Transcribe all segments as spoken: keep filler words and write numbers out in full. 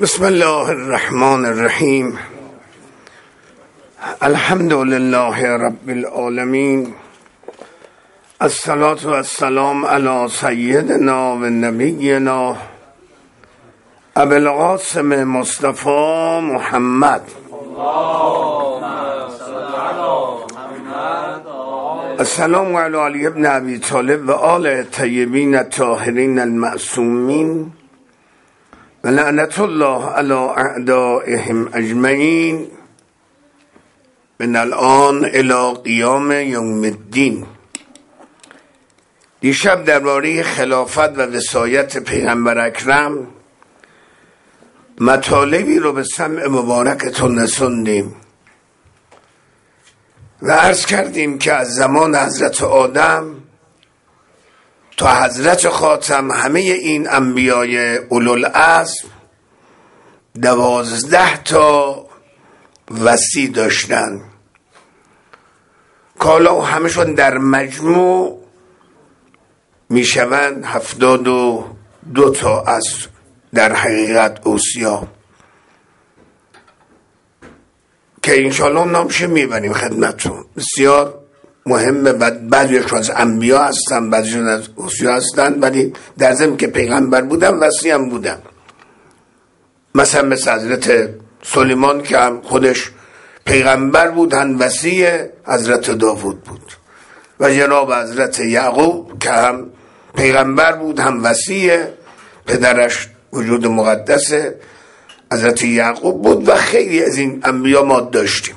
بسم الله الرحمن الرحیم. الحمد لله رب العالمین. الصلاة و السلام علی سیدنا و نبینا ابی القاسم مصطفی محمد. السلام علی علی ابن ابی طالب و آل الطیبین الطاهرین المعصومین و لعنت الله علی اعدائهم اجمعین من الان الی قیام یوم الدین. دیشب درباره خلافت و وصایت پیغمبر اکرم مطالبی رو به سمع مبارکتون رسوندیم و عرض کردیم که از زمان حضرت آدم تا حضرت خاتم همه این انبیای اولوالعزم دوازده تا وصی داشتن که حالا همشون در مجموع میشوند هفتاد و دو تا از در حقیقت اوصیا که انشاءالله نامشه میبریم خدمتون. بسیار مهمه. بعضیشون از انبیا هستن، بعضیشون از اوصیا هستن، ولی در ضمن که پیغمبر بودن وصی هم بودن. مثلا مثل حضرت سلیمان که هم خودش پیغمبر بود، هم وصی حضرت داوود بود، و جناب حضرت یعقوب که هم پیغمبر بود، هم وصی پدرش وجود مقدس حضرت یعقوب بود، و خیلی از این انبیا ما داشتیم.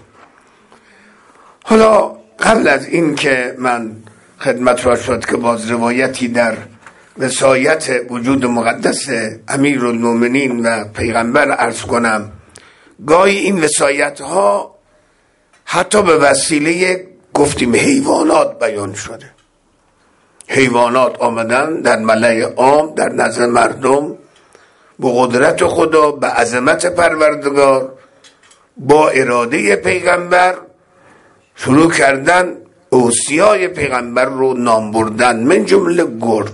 حالا قبل از این که من خدمت را شد که باز روایتی در وصایت وجود مقدس امیرالمومنین و پیغمبر عرض کنم، گاهی این وصایت ها حتی به وسیله گفتیم حیوانات بیان شده. حیوانات آمدن در ملأ عام در نظر مردم با قدرت خدا، به عظمت پروردگار، با اراده پیغمبر شروع کردن اوصیای پیغمبر رو نام بردن، من جمله گرگ.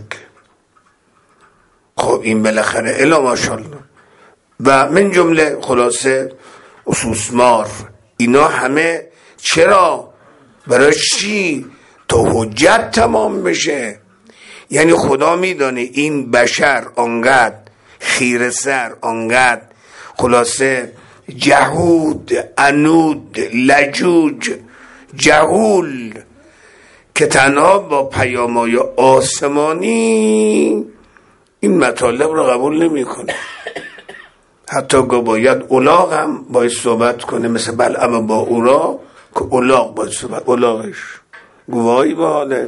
خب این بالاخره الا ماشاءالله، و من جمله خلاصه سوسمار. اینا همه چرا؟ برای چی؟ تا حجت تمام بشه. یعنی خدا میدانه این بشر آنقدر خیره سر، آنقدر خلاصه جهود، عنود، لجوج، جهول، که تنها با پیام‌های آسمانی این مطالب رو قبول نمی کنه. حتی که باید اولاغ هم باید صحبت کنه، مثل بلعم با اورا که اولاغ باید صحبت. اولاغش گواهی به حالت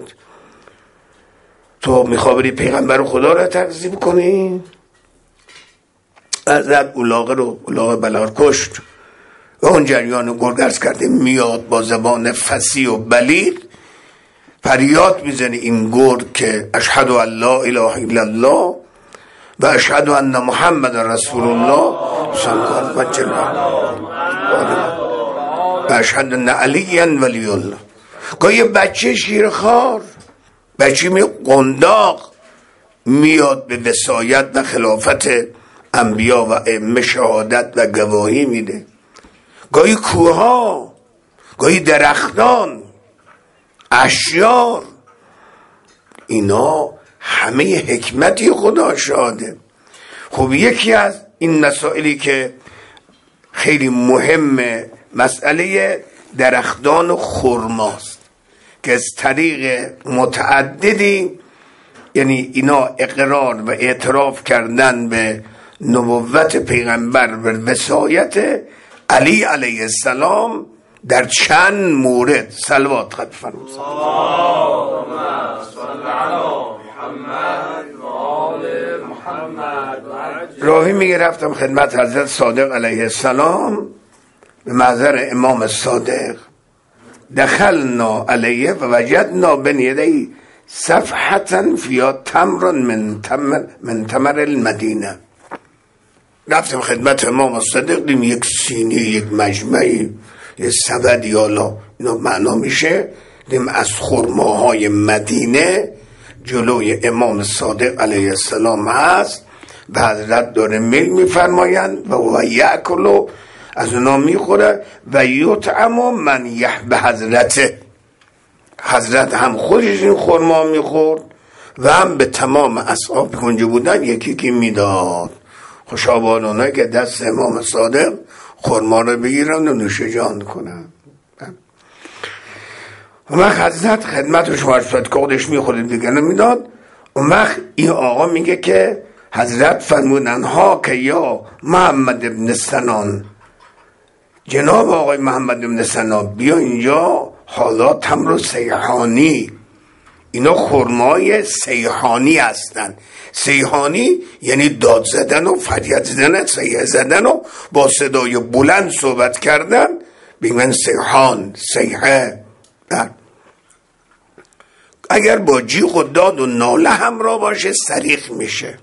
تو میخواه بری پیغمبر خدا رو تکذیب کنی، ازد اولاغ رو اولاغ بلار کشت. و اون جریان گرگ عرض کرده میاد با زبان فصیح و بلیغ فریاد میزنه این گرگ که اشهد ان لا اله الا الله و اشهد ان محمد رسول الله صلی الله علیه و سلم و اشهد ان علی ولی الله. گاهی بچه شیرخوار، بچه می قنداق میاد به وصایت و خلافت انبیا و ائمه شهادت و گواهی میده. گاهی کوها، گاهی درختان، اشیار، اینا همه حکمتی خدا شاهده. خب یکی از این مسائلی که خیلی مهمه مسئله درختان خرماست که از طریق متعددی، یعنی اینا اقرار و اعتراف کردن به نبوت پیغمبر و وصایت علی علیه السلام در چند مورد. صلوات خط فرمود. اللهم صل علی محمد و آل محمد. راهی میگه رفتم خدمت حضرت صادق علیه السلام به محضر امام صادق، دخلنا علیه و وجدنا بین یدیه صفحة فیها تمر من تمر من تمر المدینه. رفتم خدمت امام صادق، دیم یک سینی، یک مجمعی، یک سبدی، حالا اینا معنا میشه، دیم از خرماهای مدینه جلوی امام صادق علیه السلام هست و حضرت داره میل میفرمایند و و یأکلو از اونا میخوره و یطعم من یحب حضرته. حضرت هم خودش این خرما میخورد و هم به تمام اصحاب که اونجا بودن یکی که میداد. خوشابانانه که دست امام صادق خرما رو بگیرن و نوش جان کنن. اون وقت حضرت خدمت شما رسولت که خودش میخورد دیگه نمیداد. اون وقت این آقا میگه که حضرت فرمودن ها که یا محمد ابن سنان، جناب آقای محمد ابن سنان بیا اینجا، حالا تمر سیحانی، اینا خرمای سیحانی هستن. سیحانی یعنی داد زدن و فریاد زدن، سیح زدن و با صدای بلند صحبت کردن، بگن سیحان، سیحه. اگر با جیغ و داد و ناله همراه باشه صریخ میشه،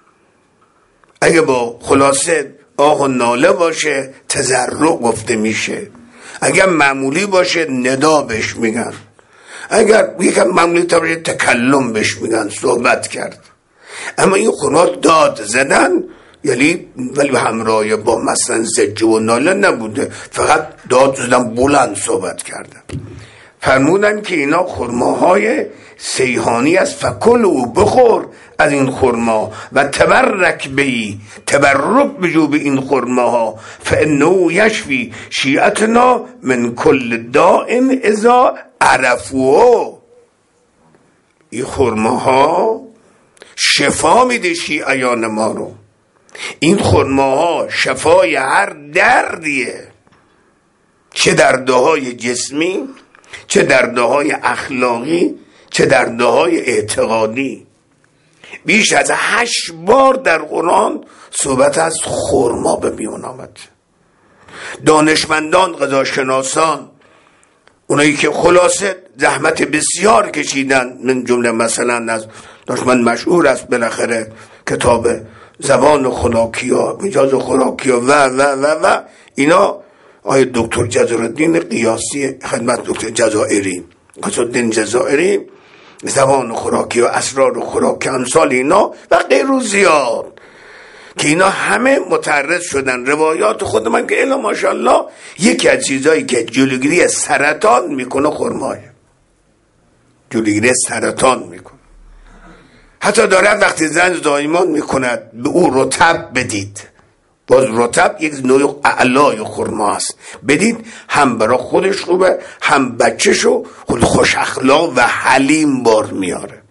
اگر با خلاصه آه و ناله باشه تضرع گفته میشه، اگر معمولی باشه ندا بهش میگن، اگر یکم معمولی تا باشه تکلم بهش میگن، صحبت کرد. اما این خرما داد زدن یعنی ولی همراه با مثلا زجه و ناله نبوده، فقط داد زدن، بلند صحبت کردن. فرمودن که اینا خرماهای سیحانی است، فکل او بخور از این خرما و تبرک بی، تبرک بجو به این خرماها، فانه یشفی شیعتنا من کل دائم اذا عرفوه. این خرماها شفا میده شیعیان ما رو. این خرماها شفای هر دردیه، چه دردهای جسمی، چه دردهای اخلاقی، چه دردهای اعتقادی. بیش از هشت بار در قرآن صحبت از خرما به میون آمد. دانشمندان، غذاشناسان، اونایی که خلاصه زحمت بسیار کشیدن، من جمله مثلا از دانشمند مشهور است بالاخره کتاب زبان خوراکیا، مجاز خوراکیا و و و و اینا، آقای دکتر جزایرالدین قیاسی خدمت دکتر جزائری، قصدالدین جزائری، زبان خوراکی و اسرار خوراکی، امثال اینا و غیر زیاد که اینا همه متعرض شدن روایات خود من که الا ماشاءالله یکی از چیزایی که جلوگیری سرطان میکنه خرماه، جلوگیری سرطان میکنه. حتی دارد وقتی زن زایمان میکند به او رطب بدید، باز رطب یک نوع اعلای خرما است، بدید هم برای خودش خوبه، هم بچهشو خود خوش اخلاق و حلیم بار میاره.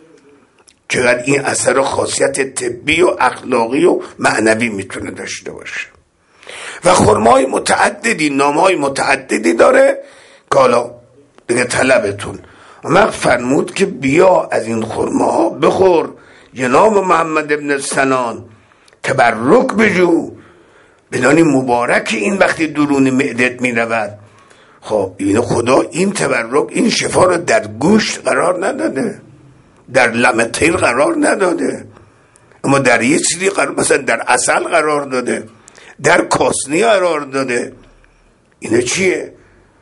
چقدر این اثر و خاصیت طبی و اخلاقی و معنوی میتونه داشته باشه. و خرمای متعددی، نامهای متعددی داره که حالا دیگه طلبتون. اما فرمود که بیا از این خرماها بخور جناب محمد ابن سنان، تبرک بجو، بدانی مبارک این وقتی درون معدت می رود. خب این خدا این تبرک، این شفا رو در گوشت قرار نداده، در لم طیر قرار نداده، اما در یه چیزی قرار، مثلا در عسل قرار داده، در کاسنی قرار داده. اینه چیه؟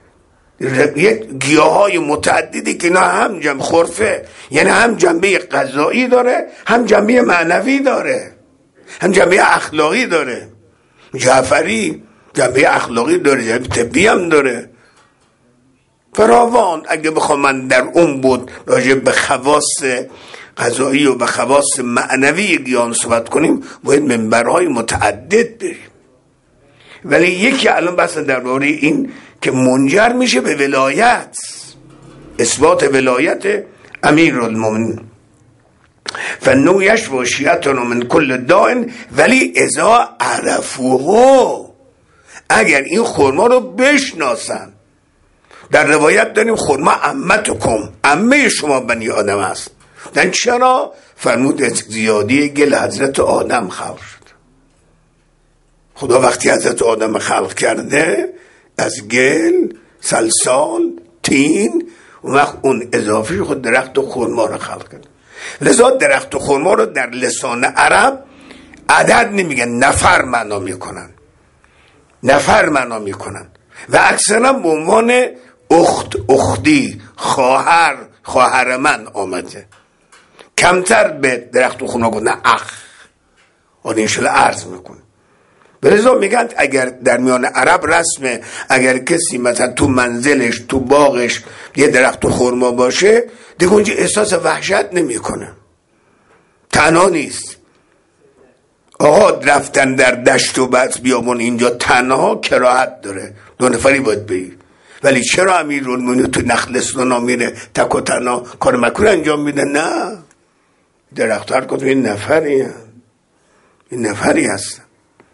یک گیاه های متعددی که نه هم جنبه خرفه، یعنی هم جنبه غذایی داره، هم جنبه معنوی داره، هم جنبه اخلاقی داره. جعفری جنبه اخلاقی داره، جنبه طبی هم داره. فراوان. اگه بخوام من در اون بود راجع به خواص غذایی و به خواص معنوی گیاهان صحبت کنیم، باید منبرهای متعدد بریم. ولی یکی الان بحث درباره این که منجر میشه به ولایت، اثبات ولایت امیرالمومنین. فنو یشفی شیعتنا من کل داء ولی اذا عرفوه، اگر این خرما رو بشناسن. در روایت داریم خرما عمتکم، عمه شما بنی آدم است. دن چرا؟ فرمود زیادی گل حضرت آدم خلق شد. خدا وقتی حضرت آدم خلق کرده از گل، سلسال، تین، اون وقت اون اضافی خود درخت و خرما رو خلق کرد. لذا درخت و خرما رو در لسان عرب عدد نمیگن، نفر معنا میکنن، نفر معنا میکنن و اکثرا به عنوان اخت، اختی، خواهر، خواهر من آمده. کمتر به درخت و خرما گفتن اخ، آن انشالله عرض میکنه. برزا میگن اگر در میان عرب رسمه اگر کسی مثلا تو منزلش تو باغش یه درخت خرما باشه دیگه اونجا احساس وحشت نمیکنه، تنها نیست. آقا رفتن در دشت و بس بیابون اینجا تنها کراهت داره، دو نفری باید بری. ولی چرا امیرالمومنین تو نخلستان میره تک و تنها کار مکرو انجام میده؟ نه، درخت هر کدوم این نفری هست. این نفری هستن.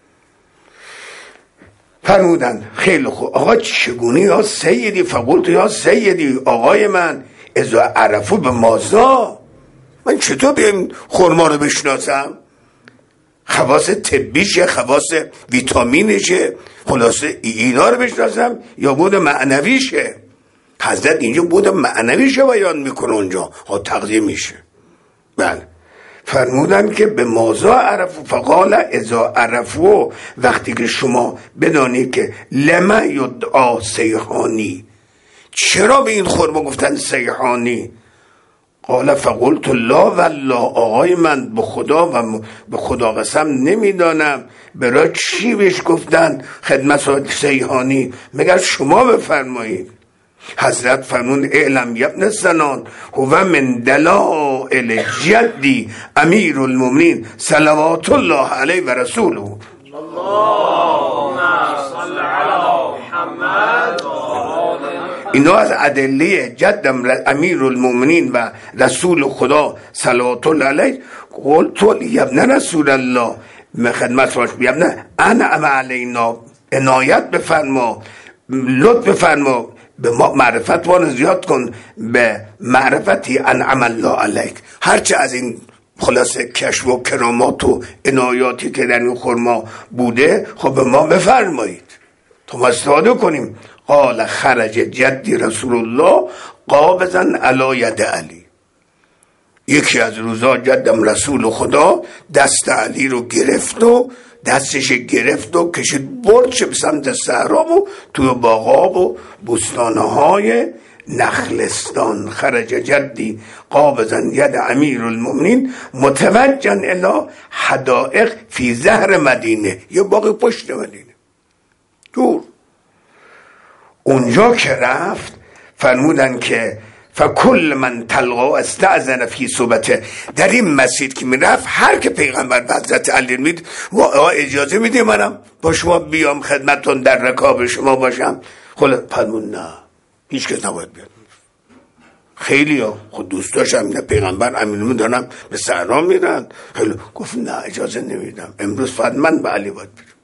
فرمودن خیلی خوب آقا چگونه یا سیدی؟ فقلت یا سیدی، آقای من، اذا عرفو به مازا، من چطور بیم خورما رو بشناسم؟ خواص طبیشه، خواص ویتامینشه، خلاصه اینا رو بشناسم یا بود معنویشه؟ حضرت اینجا بود معنویشه بیان میکنه، اونجا ها تغذیه میشه. بله فرمودن که به مازا عرفو، فقال اذا عرفو، وقتی که شما بدانید که لما یدعا سیحانی، چرا به این خورما گفتن سیحانی؟ قال فقلت لا والله، آقای من به خدا و به خدا قسم نمیدانم برای چی بهش گفتن خدمت سیحانی، مگر شما بفرمایید. حضرت فرمون اعلم یبن سنان هو من دلائل جدی امیر المومنین صلوات الله علیه و رسوله. اللهم صل علی محمد. اینا از ادله جدم امیر المومنین و رسول خدا صلوات الله علیه. قلت یبن رسول الله، خدمت باش یبن انا اما علینا، عنایت بفرما، لطف بفرما، به معرفت وان زیاد کن، به معرفتی انعم الله علیک. هرچه از این خلاصه کشف و کرامات و عنایاتی که در این خرما بوده خب به ما بفرمایید تا ما استفاده کنیم. قال خرج جدی رسول الله قابضا علی ید علی، یکی از روزا جدم رسول خدا دست علی رو گرفت و دستش گرفت و کشید برد چه به سمت صحرا و توی باغا و بستانهای نخلستان. خرج جدی قابضا ید امیر المؤمنین متوجها الی حدائق فی ظهر مدینه، یه باغ پشت مدینه دور. اونجا که رفت فرمودن که فکل من تلقا استأذن فی صحبته، در این مسجد که میرفت هر که پیغمبر و حضرت علی مید و اجازه میده منم با شما بیام خدمتون در رکاب شما باشم؟ خلا فرمون نه، هیچ کس نباید بیاد. خیلی ها خود دوست داشتم نه پیغمبر امین دارم به صحرا میرن، خیلی گفت نه اجازه نمیدم، امروز فقط من به علی باید بیرم.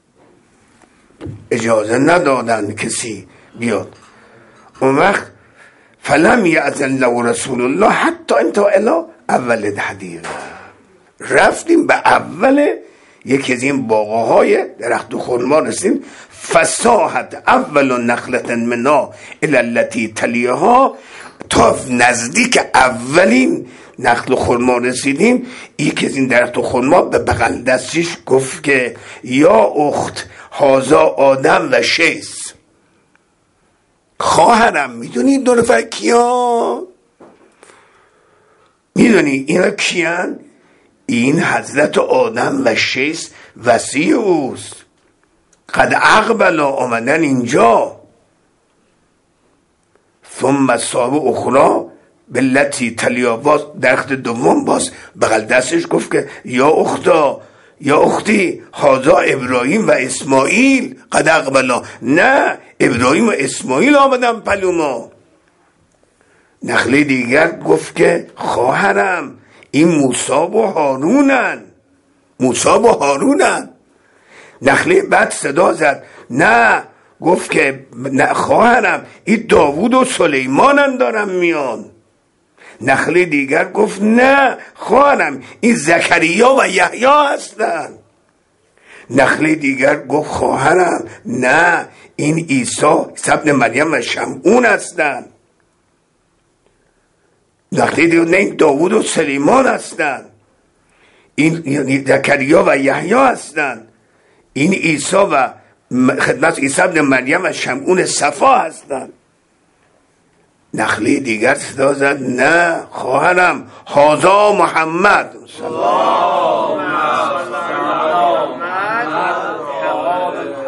اجازه ندادن کسی بیاد. اون وقت فلم یأذن له رسول الله حتی انتهى الی اول الحدیقه، رفتیم به اول یکی از این باغهای درخت خرما رسیدیم. فساحت اول نخلة منا الی التي تلیها، تا نزدیک اولین نخل خرما رسیدیم یکی از این درخت خرما به بغل دستش گفت که یا اخت هذا آدم و شیس، خواهرم میدونی دو نفر کیان؟ میدونی اینا کیان؟ این حضرت آدم و شیس وصی اوست، قد اقبلا آمدن اینجا. ثم صاحب اخرى بلتی تلیا، باز درخت دوم باز بغل دستش گفت که یا اختا یا اختی هذا ابراهیم و اسماعیل قد اقبلا، نه ابراهیم و اسماعیل آمدن پلو ما. نخله دیگر گفت که خواهرم این موسی و هارونن، موسی و هارونن. نخله بعد صدا زد نه، گفت که نه خواهرم این داوود و سلیمانن دارن میان. نخله دیگر گفت نه خواهرم این زکریا و یحیی هستن. نخله دیگر گفت خواهرم نه این عیسی ابن مریم و شمعون هستن. نخله دیگر نه این داوود و سلیمان هستن، این زکریا و یحیی هستن. این عیسی و خدمت عیسی ابن مریم و شمعون صفا هستن. نخله دیگر صدا زد نه خواهرم هذا محمد.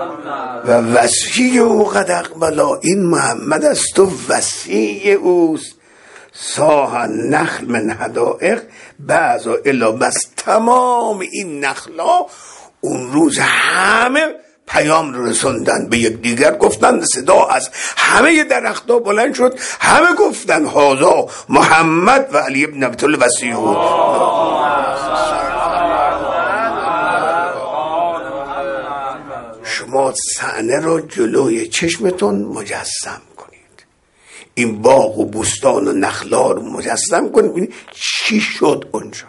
و وسیع او قد اقبلا، این محمد است و وسیع اوست. ساهن نخل من حدائق بعض الا، بس تمام این نخلا اون روز همه پیام رو رسوندن به یک دیگر، گفتن صدا از همه درختها بلند شد، همه گفتن هذا محمد و علی ابن ابی طالب وسیع. شما صحنه رو جلوی چشمتون مجسم کنید، این باغ و بوستان و نخلا رو مجسم کنید، ببینید چی شد اونجا.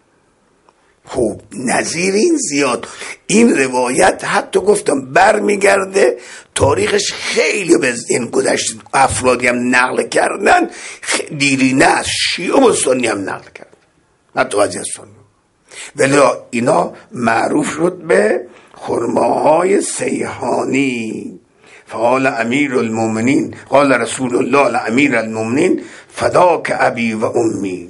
خب نظیر این زیاد. این روایت حتی گفتم برمیگرده تاریخش خیلی به این گذشته، افرادی هم نقل کردن، دیرینه از شیعه و سنی هم نقل کردن، حتی بعضی از سنی، ولی اینا معروف شد به خرماهای سیحانی. فقال امیر المؤمنین قال رسول الله لامیر المؤمنین فداک ابی و امی.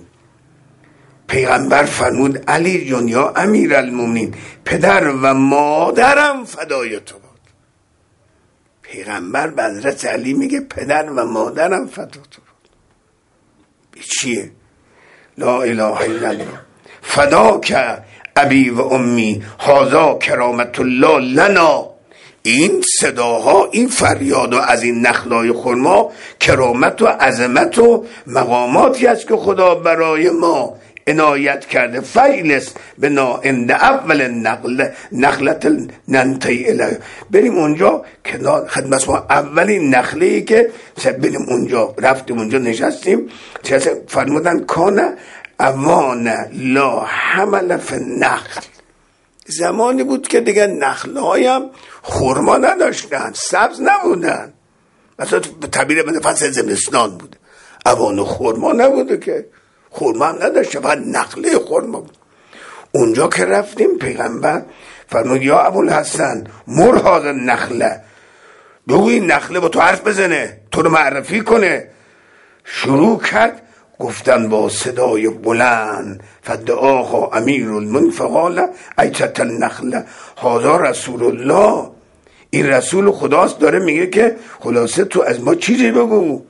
پیغمبر فرمود علی جون یا امیر المؤمنین، پدر و مادرم فدای تو بود. پیغمبر به حضرت علی میگه پدر و مادرم فدای تو بود. چیه؟ لا اله الا الله. فداک ابی و امی هذا کرامت الله لنا. این صداها، این فریاد و از این نخلای خرما کرامت و عظمت و مقاماتی است که خدا برای ما عنایت کرده. فیلس بنا عند اول نقل نخلت ننتهی الیه. بریم اونجا کنار خدمت ما، اولین نخله‌ای که بریم اونجا، رفتیم اونجا نشستیم، فرمودن کان اوان لا حمل فی النخل. زمانی بود که دیگه نخل‌های هم خرما نداشتن، سبز نبودن، مثلا به تعبیر من فصل زمستان بود، اوان خرما نبوده که، خرما هم نداشته، فقط نخله خرما بود. اونجا که رفتیم پیغمبر فرمود یا ابوالحسن مر هذا النخله، بگو این نخله با تو حرف بزنه، تو رو معرفی کنه. شروع کرد گفتن با صدای بلند، فدعاها امیر المؤمنین فقال ایتت النخله هذا رسول الله. این رسول خداست، داره میگه که خلاصه تو از ما چیزی بگو.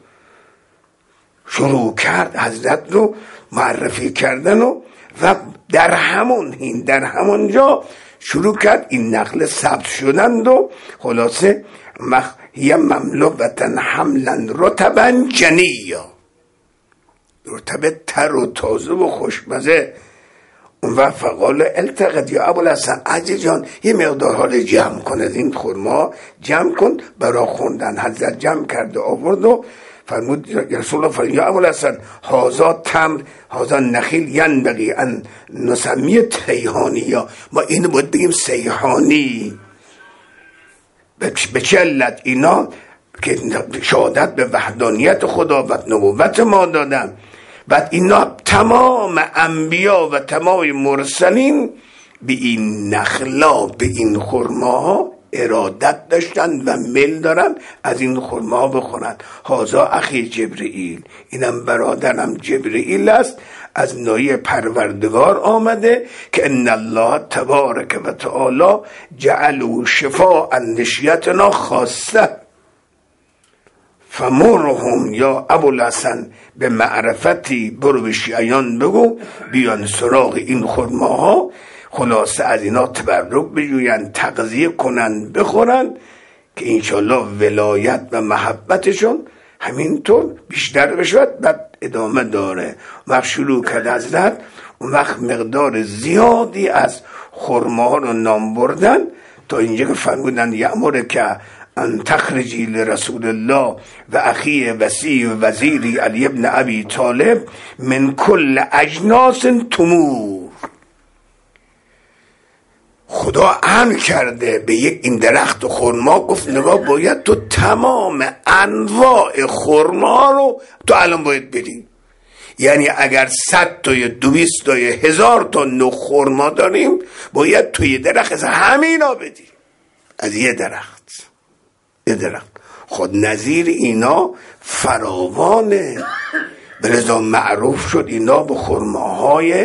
شروع کرد حضرت رو معرفی کردن و و در همون هین در همون جا شروع کرد این نخل ثبت شدند و خلاصه مخ هی مملوءة حملا رطبا جنیا، رطب تر و تازه و خوشمزه. اون وقت فقال التقط یا ابوالحسن، عجی جان یه مقدار حال جمع کن از این خرما، جمع کن برا خوندن. حضرت جمع کرد و آورد و فرمود یا رسول الله فرمود یا ابوالحسن هذا تمر هذا نخیل ینبغی ان نسمی تیهانی، یا ما اینو باید بگیم سیحانی. به چه علت؟ اینا که شهادت به وحدانیت خدا و نبوت ما دادن. بعد اینا تمام انبیا و تمام مرسلین به این نخلا، به این خرماها ارادت داشتن و میل دارن از این خرما بخورن. هازا اخی جبرئیل، اینم برادرم جبرئیل است، از نوعی پروردگار آمده که ان الله تبارک و تعالی جعلوا شفاء نشیتنا خاصه فمرهم یا ابوالحسن به معرفتی، برو به شیعیان بگو بیان سراغ این خرماها، خلاصه از اینا تبرک بجوین، تغذیه کنن، بخورن که انشالله ولایت و محبتشون همینطور بیشتر بشود. بعد ادامه داره. وقت شروع کرد حضرت، اون وقت مقدار زیادی از خرماها رو نام بردن تا اینجا که فرمودن یأمر که ان تخرجی لرسول الله و اخی وسیع و وزیری علی ابن ابی طالب من کل اجناس تمور. خدا امر کرده به یک این درخت خرما، گفت نگاه باید تو تمام انواع خرما رو تو الان باید بدی. یعنی اگر صد تای دویست تای هزار تا نوع خرما داریم، باید توی درخت از همینا بدی، از یه درخت یه درخت. خود نظیر اینا فراوانه، بلذا معروف شد اینا به خرماهای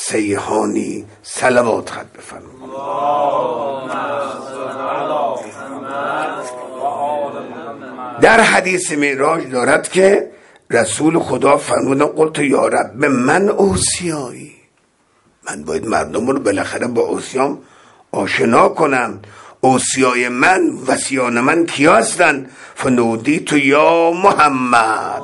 سیحانی. صلوات خط بفرمایید. در حدیث معراج دارد که رسول خدا فرمودن قلت یا رب من اوصیایی، من باید مردم رو بالاخره با اوصیام آشنا کنم. اوصیای من وصیان من کیا هستن؟ فنودی تو یا محمد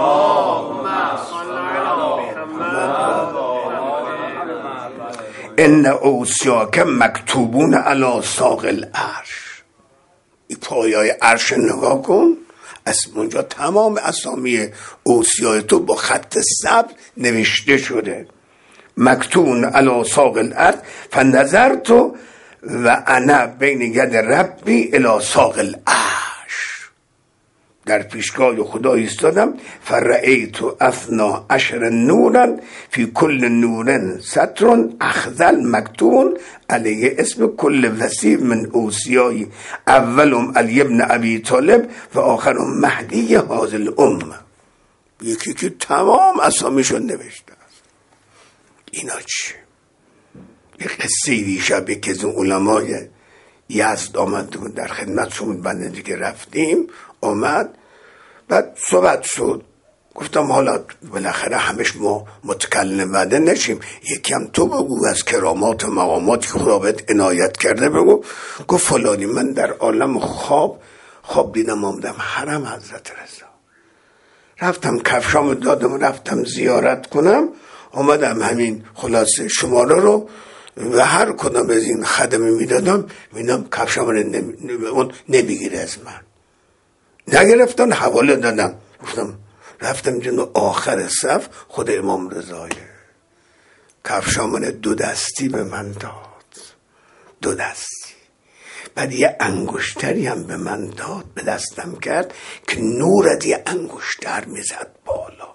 ان اوصیاک مکتوبون علی ساق العرش. این پایای عرش نگاه کن، از اونجا تمام اسامی اوصیای تو با خط سبز نوشته شده. مکتوبون علی ساق الارض فنظرت و انا بین ید ربی الی ساق العرش. در پیشگاه خدا ایستادم فرأیت اثنا عشر نورا فی کل نور سطر اخذل مکتوب علیه اسم کل وسیع من اوصیای، اولم علی ابن ابی طالب و آخرم مهدی هذه الامه. یکی که تمام اسامیشون نوشته است. اینا چی؟ یه قصه دیشب که از علمای یزد آمد در خدمتشون بنده دیگه رفتیم، آمد بعد صحبت شد، گفتم حالا بالاخره همش ما متکلم وعده نشیم، یکی هم تو بگو از کرامات و مقامات خدا بهت عنایت کرده بگو. گفت فلانی من در عالم خواب خواب دیدم آمدم حرم حضرت رضا، رفتم کفشام دادم رفتم زیارت کنم، آمدم همین خلاصه شماره رو و هر کدام از این خدمه میدادم میدم کفشام رو نمی... نمیگیره از من، نگرفتن حواله دادم. گفتم رفتم جنو آخر صف خود امام رضایه، کفشامن دو دستی به من داد، دو دستی، بعد یه انگشتری هم به من داد به دستم کرد که نورت یه انگشتر میزد بالا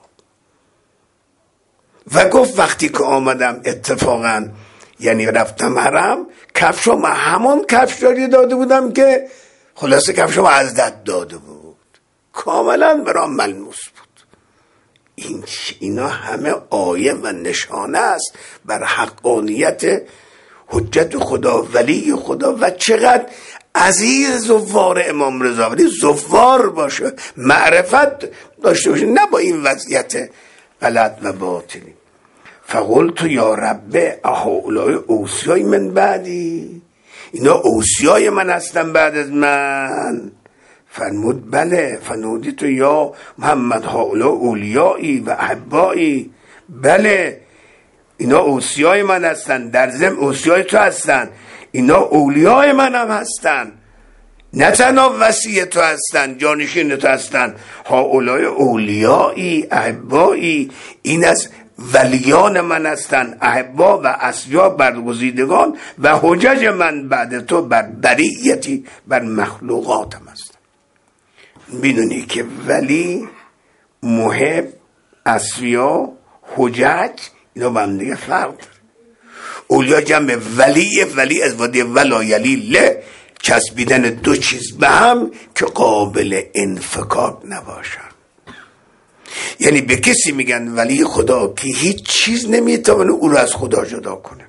و گفت وقتی که آمدم اتفاقا یعنی رفتم حرم کفشام همون کفشاری داده بودم که خلاصه کفشام از دست داده بود، کاملا برام ملموس بود. این اینا همه آیه و نشانه است بر حقانیت حجت خدا، ولی خدا و چقدر عزیز زوار امام رضا، ولی زوار باشه، معرفت داشته باشه، نه با این وضعیت غلط و باطلی. فقلت یا رب اهؤلاء اوصیای من بعدی، اینا اوصیای من هستن بعد از من. فرمود بله. فنودی تو یا محمد هؤلاء اولیایی و احبایی، بله اینا اوصیای من هستن، در ضمن اوصیای تو هستن، اینا اولیای من هم هستن، نه تنها وصی تو هستن جانشین تو هستن. هؤلاء اولیایی احبایی، این از ولیان من هستن، احبا و اصفیا برگزیدگان و حجج من بعد تو بر بریتی بر مخلوقاتم هستن. میدونی که ولی، محب، اصفیا، حجج اینا با هم دیگه فرق داره. اولیا جمع ولی، ولی از وادی ولایلی له، چسبیدن دو چیز به هم که قابل انفکاک نباشن. یعنی به کسی میگن ولی خدا که هیچ چیز نمیتونه او رو از خدا جدا کنه،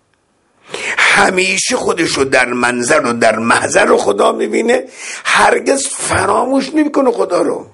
همیشه خودش رو در منظر و در محضر رو خدا میبینه، هرگز فراموش نمیکنه خدا رو.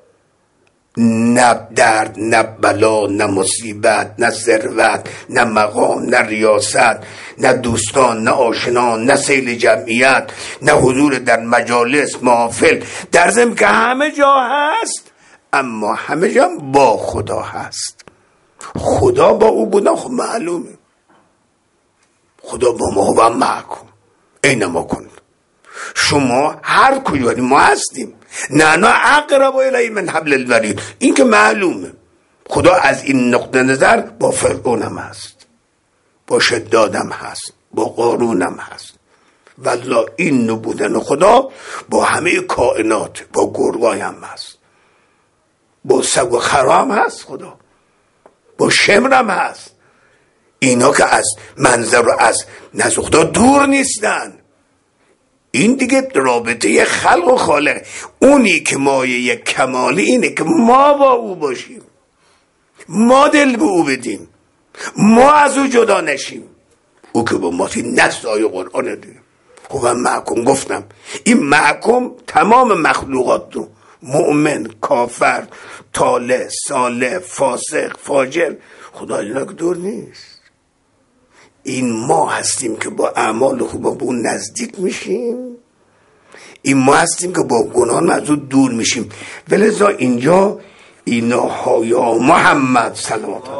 نه درد، نه بلا، نه مصیبت، نه ثروت، نه مقام، نه ریاست، نه دوستان، نه آشنان، نه سیل جمعیت، نه حضور در مجالس محافل، در ضمن که همه جا هست اما همه جا با خدا هست. خدا با او بودن خب معلومه، خدا با ما و محکم اینما کن. شما هر کجایی ما هستیم، نه نه اقرب الی من حبل الورید، این که معلومه. خدا از این نقطه نظر با فرعونم هست، با شدادم هست، با قارونم هست. والله این نبودن خدا با همه کائنات، با گرگای هم هست، با سگ و خرام هست خدا، با شمرم هست. اینا که از منظر و از نزد خدا دور نیستن. این دیگه رابطه خلق و خالق. اونی که مایه کمالی اینه که ما با او باشیم، ما دل به او بدیم، ما از او جدا نشیم. او که با ما تی نص آیه قرآن دیگه. خب من محکم گفتم این محکم تمام مخلوقات رو مؤمن، کافر، طالع، صالح، فاسق، فاجر، خدا اینا که دور نیست. این ما هستیم که با اعمال خوب با اون نزدیک میشیم، این ما هستیم که با گناهان از اون دور میشیم. ولذا اینجا اینا ها یا محمد صلوات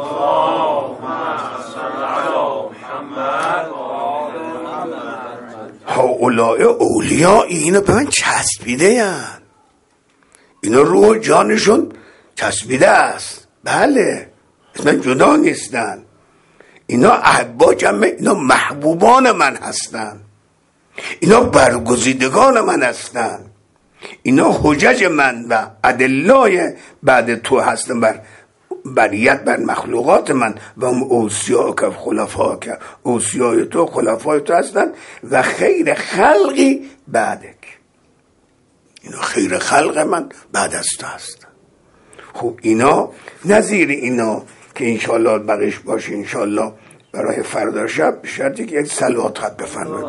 ها اولای اولیاء، اینا به من چسبیده هن، اینا روح جانشون چسبیده است. بله اینا جدا نیستن، اینا احبا جمع، اینا محبوبان من هستن، اینا برگزیدگان من هستن، اینا حجج من و ادلای بعد تو هستن بر بریت، بر مخلوقات من. و هم اوصیا که خلفا که اوصیای تو خلفای تو هستن و خیر خلقی بعدک، اینا خیر خلق من بعد از تو هستن. خب اینا نظیر اینا که انشالله بقیش باشه انشالله برای فردا شب، به شرطی که یک صلوات خط بفرمایید.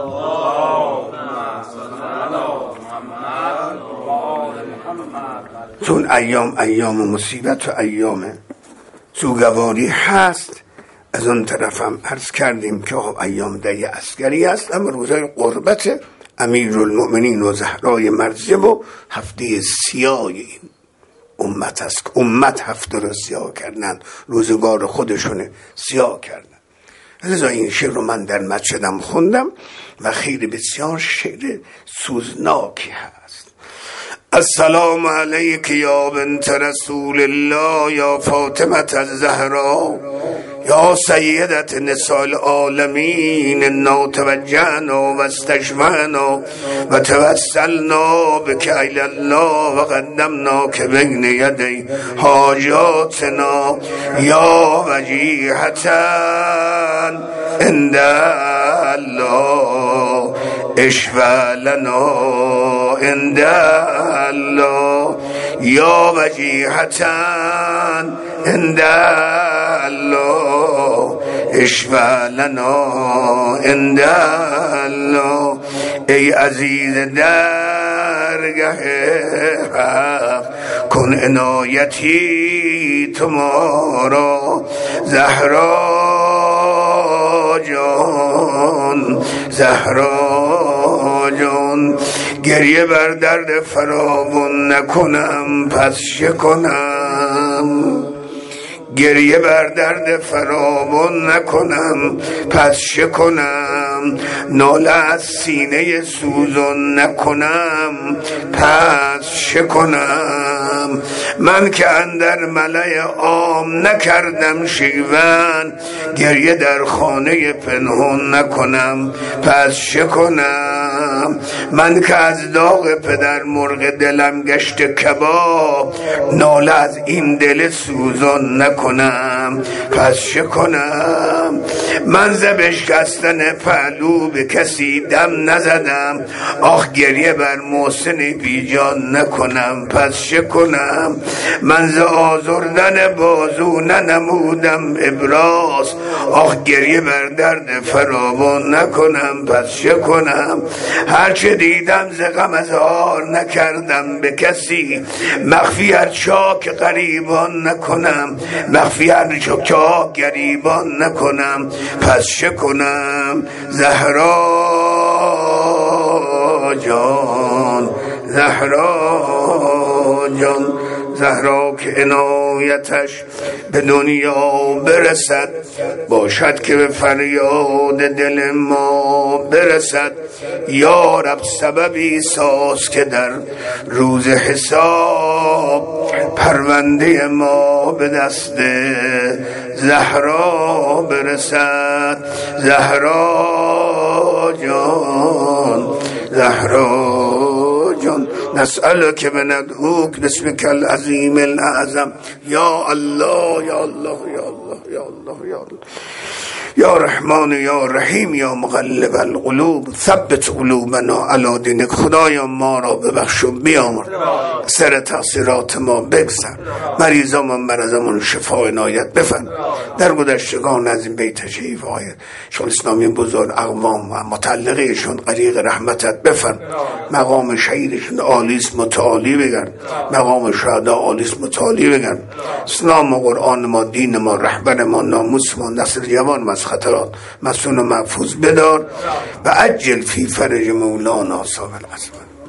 چون ایام ایام مصیبت و ایام سوگواری هست، از اون طرف هم عرض کردیم که ایام دهی عسکری هست، اما روزهای قربت امیرالمؤمنین و زهرای مرضیه و هفته سیاه این امت هست که امت هفته رو سیاه کردن، روزگار خودشونه سیاه کردن. لذا این شعر رو من در مسجدم خوندم و خیلی بسیار شعر سوزناکی هست. السلام علیک یا بنت رسول الله یا فاطمه الزهرا یا سیدت نساء العالمین، انا توجهنا و استشفعنا و توسلنا بک الی الله و قدمنا که بین یدی حاجاتنا یا وجیهتا عند الله اشفع لنا عند الله یا وجیهتا عند الله اشفع لنا عند الله. ای عزیز درگه حق کن عنایتی تمارا، زهرا جان زهرا جان، گریه بر درد فراوان نکنم پس چه کنم، گریه بر درد فراوان نکنم پس چه کنم، ناله از سینه سوزان نکنم پس چه کنم، من که اندر ملأ عام نکردم شیون، گریه در خانه پنهان نکنم پس چه کنم، من که از داغ پدر مرغ دلم گشت کباب، ناله از این دل سوزان نکنم پس چه کنم، من ز بشکستن پهلو به کسی دم نزدم، آخ گریه بر محسن بیجان نکنم پس چه کنم، من ز آزردن بازو ننمودم ابراز، آخ گریه بر درد فراوان نکنم پس چه کنم، هرچه دیدم ز غم اظهار نکردم به کسی، مخفی هر چاک غریبان نکنم، مخفی هر چاک غریبان نکنم پس چه کنم، زهرا جان زهرا جان، زهرا که عنایتش به دنیا برسد، باشد که به فریاد دل ما برسد، یا رب سببی ساز که در روز حساب پرونده ما به دست زهرا برسد، زهرا جان زهرا جان، نسألك بندعوك باسمك العظيم الأعظم، یا الله یا الله یا الله یا الله یا الله. یا رحمان یا رحیم یا مقلب القلوب ثبت قلوبنا علی دینک. خدایا ما را ببخش و بیامرز، سر تقصیرات ما بگذر، مریضامون مرضامون شفا عنایت بفرما. در گذشتگان از این بیت شریف آیت شیخ الاسلامی بزرگ اقوام و متعلقشون غریق رحمتت بفرما. مقام شهیدشون عالیس متعالی بگرد، مقام شهدا عالیس متعالی بگرد. اسلام و قرآن ما، دین ما، رهبر ما، ناموس ما، نسل جوان از خطرات مسون و محفوظ بدار و عجل فی فرج مولانا صاحب العظمت.